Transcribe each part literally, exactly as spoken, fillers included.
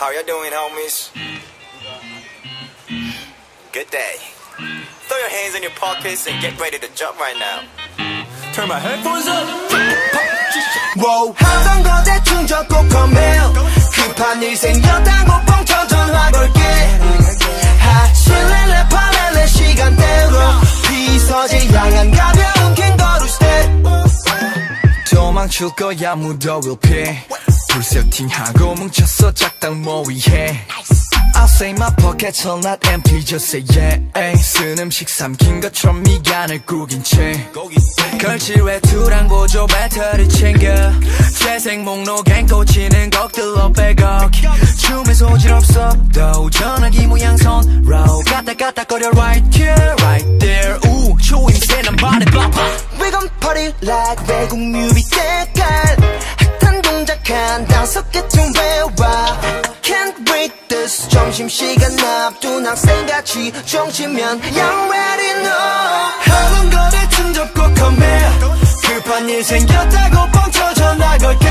How you doing, homies? Good day. Throw your hands in your pockets and get ready to jump right now. Turn my headphones up. Wow. 하던 거 대충 적고 컴해요. 급한 일 생겼다고 뻥쳐 전화 걸게. 하실래 래퍼래 시간대로 비서지 향한 가벼운 캥거루 스텝. 도망칠 거야 무더위를 피해. 불 세팅하고 뭉쳤어 작당 모의해. I'll say my pockets are not empty, just say yeah. 쓴 음식 삼킨 것처럼 미간을 구긴 채 걸칠 외투랑 보조 배터리 챙겨 재생 목록엔 꽂히는 것들로 백억 춤에 소질 없어 또 전화기 모양 손로 까딱까딱거려 right here, right there. 우 초임새 난 반에 빠빠. We gon' party like 외국 뮤비 때깔 핫한 동작 한 다섯 개쯤 외워. Can't wait this 점심시간 앞둔 학생같이 정치면 Y'all ready know. 하는 거 대충 접고 컴해. 급한 일 생겼다고 뻥쳐 전화 걸게.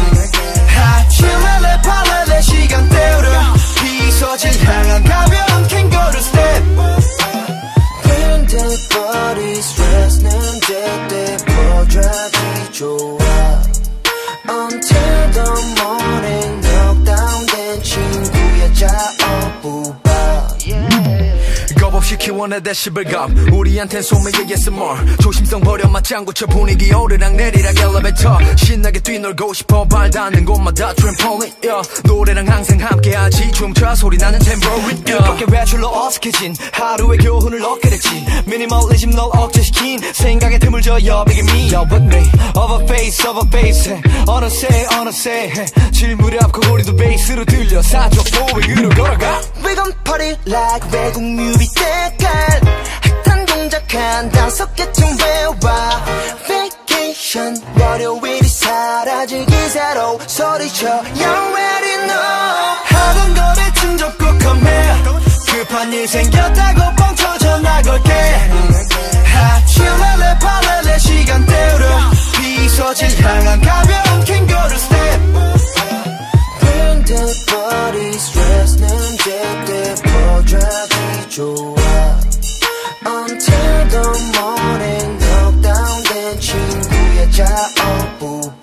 하칠렐레 팔렐레 시간 때우려 비서질 향한 가벼운 캥거루 스텝. When the body stress는 제때 퍼져기 좋아. Until the morning knockdown 된 친구의 자어부바. 겁 없이 키워내 데시벨감 우리한텐 소매의 에스엠알 조심성 버려 맞장구쳐 분위기 오르락 내리락 엘리베이터 신나게 뛰놀고 싶어 발 닿는 곳마다 트램폴린 yeah. 노래랑 항상 함께하지 춤춰 소리나는 탬버린 뜻밖의 외출로 어색해진 하루의 교훈을 얻게 됐지 미니멀리즘 널 억제시킨 생각에 틈을 줘 여백의 me Yo with me of a face of a face 어느새 어느새 질 무렵고 우리도 베이스로 들려 사족 보행으로 걸어가. We gon' party like 외국 뮤비 때깔 핫한 동작 한 다섯 개쯤 외워. Vacation 월요일이 사라질 기세로 소리쳐 Y'all ready know. 하던 거 대충 접고 컴해. 급한 일 생겼다고 뻥쳐 전화 걸게. 하칠렐레 팔렐레 시간 때우려 비서질 향한 가벼운 캥거루 스텝. When the body stress는 제때 퍼져기 좋아. Until the morning knockdown 된 친구의 자어부바.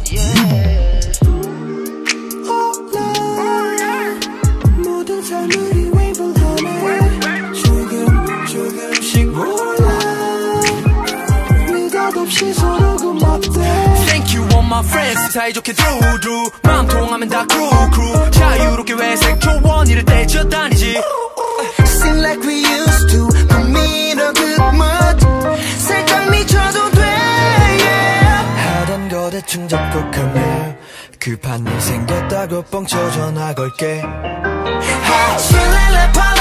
모든 삶을 웨이브하네. 조금 조금씩 몰라. 느닷없이 서로 고맙대. Thank you all my friends 사이좋게 두루 마음 통하면 다 crew crew 자유롭게 회색 조언 이럴 때 쪄다니지. Seem like we used to 고민어 good mood 살짝 미쳐도 돼 yeah. 하던 거 대충 잡고 come here. 급한 일 생겼다고 뻥쳐 전화 걸게. 하칠렐레